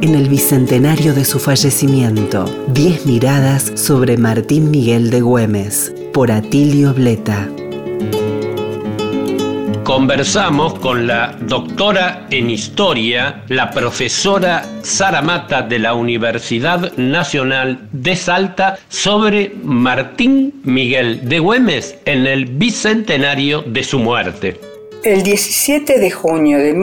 En el bicentenario de su fallecimiento, 10 miradas sobre Martín Miguel de Güemes, por Atilio Bleta. Conversamos con la doctora en Historia, la profesora Sara Mata de la Universidad Nacional de Salta, sobre Martín Miguel de Güemes en el bicentenario de su muerte. El 17 de junio de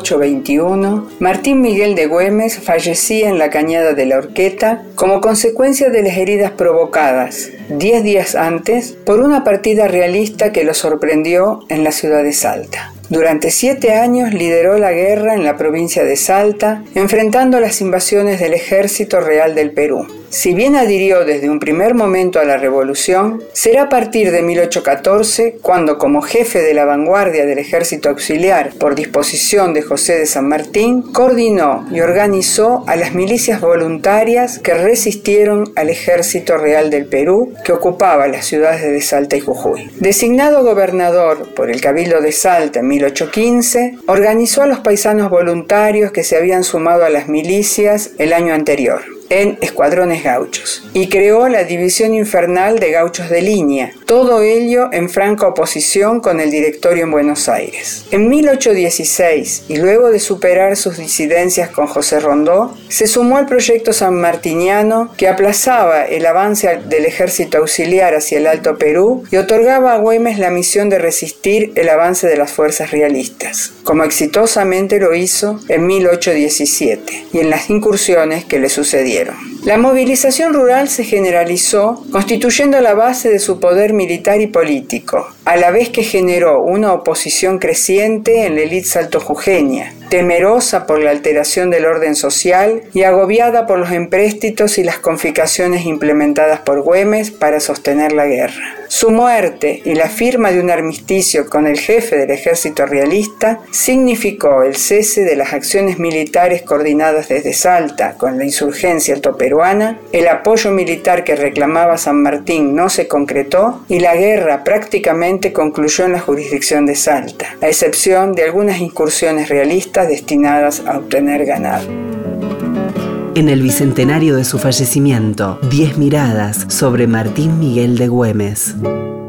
1821, Martín Miguel de Güemes fallecía en la Cañada de la Horqueta como consecuencia de las heridas provocadas 10 días antes por una partida realista que lo sorprendió en la ciudad de Salta. Durante 7 años lideró la guerra en la provincia de Salta, enfrentando las invasiones del Ejército Real del Perú. Si bien adhirió desde un primer momento a la revolución, será a partir de 1814 cuando, como jefe de la vanguardia del Ejército Auxiliar por disposición de José de San Martín, coordinó y organizó a las milicias voluntarias que resistieron al Ejército Real del Perú, que ocupaba las ciudades de Salta y Jujuy. Designado gobernador por el Cabildo de Salta en 1815, organizó a los paisanos voluntarios que se habían sumado a las milicias el año anterior en escuadrones gauchos, y creó la División Infernal de Gauchos de Línea, todo ello en franca oposición con el Directorio en Buenos Aires. En 1816, y luego de superar sus disidencias con José Rondó, se sumó al proyecto sanmartiniano que aplazaba el avance del ejército auxiliar hacia el Alto Perú y otorgaba a Güemes la misión de resistir el avance de las fuerzas realistas, como exitosamente lo hizo en 1817 y en las incursiones que le sucedieron. La movilización rural se generalizó, constituyendo la base de su poder militar y político, a la vez que generó una oposición creciente en la élite saltojujeña, temerosa por la alteración del orden social y agobiada por los empréstitos y las confiscaciones implementadas por Güemes para sostener la guerra. Su muerte y la firma de un armisticio con el jefe del ejército realista significó el cese de las acciones militares coordinadas desde Salta con la insurgencia altoperuana, el apoyo militar que reclamaba San Martín no se concretó y la guerra prácticamente concluyó en la jurisdicción de Salta, a excepción de algunas incursiones realistas destinadas a obtener ganado. En el bicentenario de su fallecimiento, 10 miradas sobre Martín Miguel de Güemes.